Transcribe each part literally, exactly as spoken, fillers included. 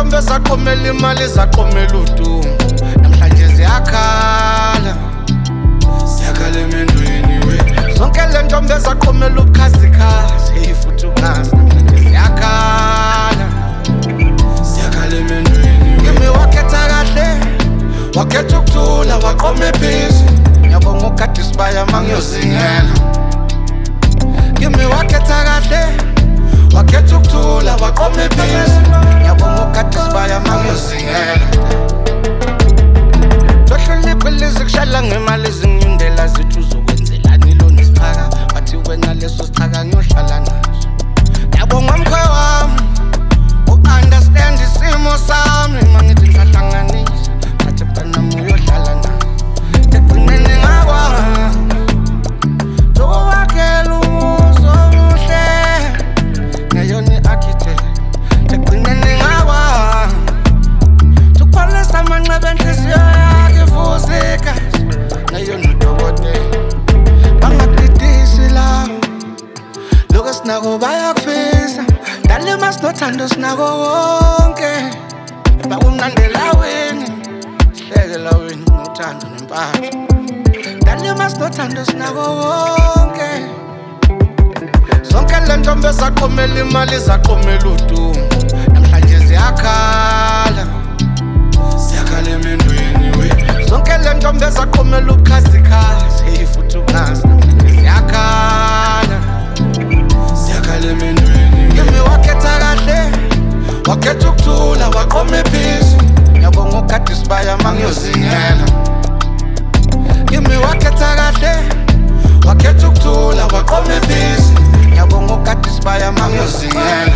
ntombi ezaqomela imali zaqomela udumo namhlanje ziyakhala ziyakhala emendweni we zonke le ntombi ezaqomela ubukhazikhazi futhi ukungazi namhlanje ziyakhala ziyakhala emendweni we kimi wakhetha kahle wakhetha ukuthula waqoma ibhizi ngiyabonga ukade isibaya mangiyozingela kimi wakhetha kahle wakhetha ukuthula waqoma ibhizi ngiyabonga ukade isibaya mangiyozingela tohlula iqhilizi kushala ngemali ezinyundela zithi uzokwenzelani lona isichaka wathi wena leso sichaka ngiyohlala naso ngiyabonga mkhwe wami u-understand isimo sami mangithi ngihlahlanganisa ngathi mntanami uyohlala naso ekugcineni ngakwazi zowakhela umuzi omuhle ngeyona i-architect ekugcineni ngakwazi zokuphalisa amanxeba enhliziyo yakhe futhi igazi ngeyona udokotela bangakudidisi lawo lokhu esinako bayakufisa dalima sinothando sinako wonke bakumnandi elaweni sihleke laweni nothando nempatho dalima sinothando sinako wonke zonke le ntombi ezaqomela imali zaqomela udumo namhlanje ziyakhala ziyakhala emendweni we zonke le ntombi ezaqomela ubukhazikhazi futhi ukungazi namhlanje ziyakhala ziyakhala emendweni kimi wakhetha kahle wakhetha ukuthula waqoma ibhizi ngiyabonga ukade isibaya mangiyozingela kimi wakhetha kahle wakhetha ukuthula waqoma ibhizi ngiyabonga ukade isibaya mangiyozingela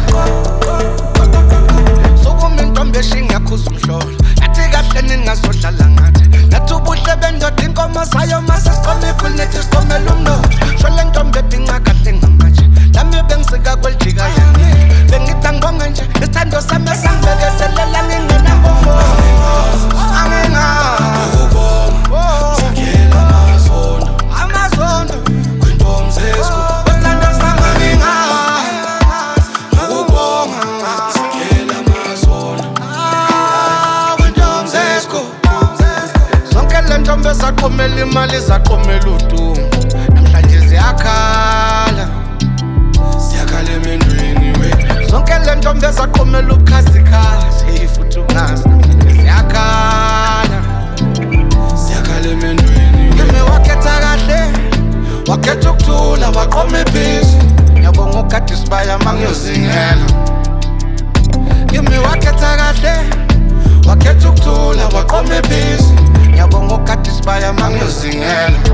sokuma intombi eshingiyakhuza umhlola yathi kahle ningazohlala ngathi nathi ubuhle bendoda inkomo zayo masesiqoma iphuli nethi siqomela umnotho sho le ntombi ebhinca kahle ngamanje nami bengisika kweljika yani bengithi angibonge nje isithando sami esangibekezelela ngingenambongo angingazi sakela amazondo amazondo kwintombi zesko isithando sami angingazi ngokubonga sakela amazondo kwintombi zesko zonke le ntombi ezaqomela imali zaqomela udumo namhlanje ziyakhala ziyakhala emendweni we zonke le ntombi ezaqomela ubukhazikhazi futhi ukungazi namhlanje ziyakhala ziyakhala emendweni kimi wakhetha kahle wakhetha ukuthula waqoma ibhizi ngiyabonga ukade isibaya mangiyozingela kimi wakhetha kahle wakhetha ukuthula waqoma ibhizi ngiyabonga ukade isibaya mangiyozingela